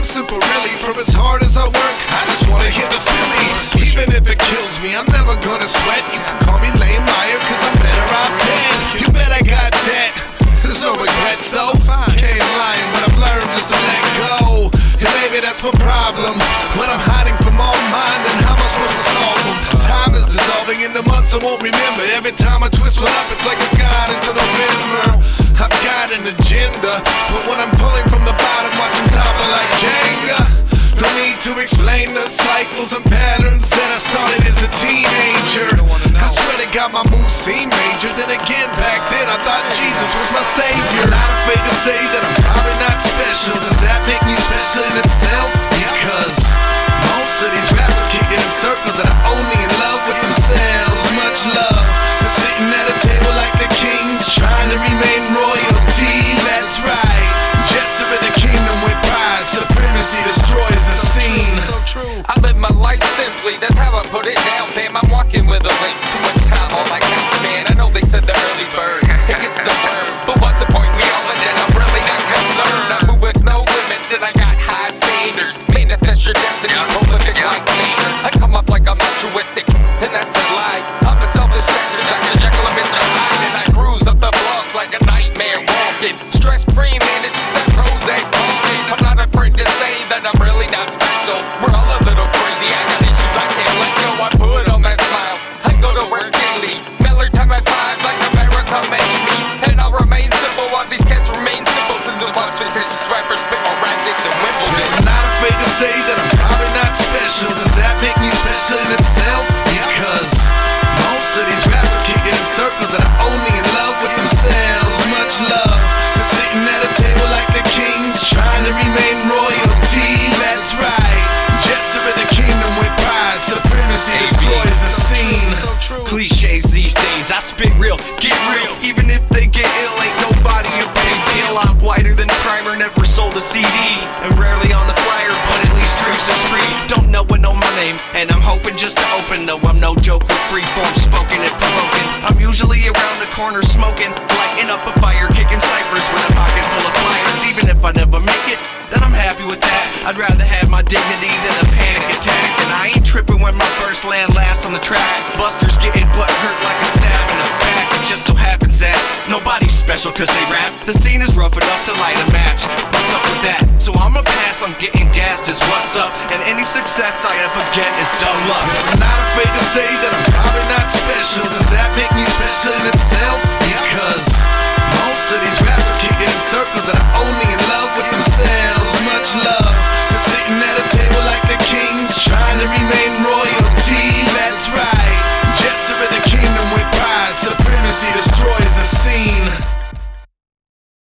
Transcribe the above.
I'm simple really, for as hard as I work, I just wanna hit the Philly. Even if it kills me, I'm never gonna sweat. You can call me lame liar, cause I'm better out dead. You bet I got debt, there's no regrets though. Can't lying, but I've learned just to let go. And maybe that's my problem. When I'm hiding from all mine, then how am I supposed to solve them? Time is dissolving in the months I won't remember. Every time I twist one up, it's like I'm gone into November. I've got an agenda, but when I'm pulling from the bottom, watch them topple like Jenga. No need to explain the cycles and patterns that I started as a teenager. I swear to God my moves seem major. Then again, back then I thought Jesus was my savior. Not afraid to say that I'm probably not special. Does that make me special in itself? Because most of these rappers keep getting circles and are only in love with themselves. Much love for sitting at a table like the kings, trying to remain royalty. That's right, Jester of the kingdom with pride. Supremacy destroys the scene. So true. I live my life simply, that's how I put it down, fam. I'm walking with a link, too much time on my couch, man. I know they said the early bird, it gets the word, but what's the point? We all in it, I'm really not concerned. I move with no limits and I got high standards. Manifest your destiny, prolific like me. I come up like I'm altruistic, and that's a lie. I'm a selfish bastard, Dr. Jekyll and Mr. Hyde, and I cruise up the block like a nightmare walking. Stress-free, man, it's just that Prozac talking. I'm not afraid to say that I'm really not special. We're all a little crazy, I got issues I can't let go. I put on that smile, I go to work daily. Miller time at 5 like America made me. And I'll remain simple while these cats remain simple. Since the watch fictitious rappers spit more racket than Wimbledon. I'm not afraid to say that I'm probably not special. Does that make me special in itself? Because most of these rappers keep getting circles and are only in love with themselves. Much love for sitting at a table like the kings, trying to remain royalty. That's right, Jester of the kingdom with pride. Supremacy destroys the scene. Cliches these days, I spit real, get real. Even if they get ill, ain't nobody a big deal. I'm whiter than primer, never sold a CD, and rarely on the flyer, but at least drinks is free. Don't know my name, and I'm hoping just to open. Though I'm no joke with free form spoken and provoking. I'm usually around the corner smoking, lighting up a fire, kicking ciphers with a pocket full of flyers. Even if I never make it, then I'm happy with that. I'd rather have my dignity than a panic attack. And I ain't tripping when my verse land last on the track. Busters getting butt hurt like a stab in the back. It just so happens that nobody's special cause they rap. The scene is rough enough to light a match. What's up with that? So I'ma pass on getting gassed is what's up. And any success I ever get is dumb luck. I'm not afraid to say that I'm probably not special. Does that make me special in itself?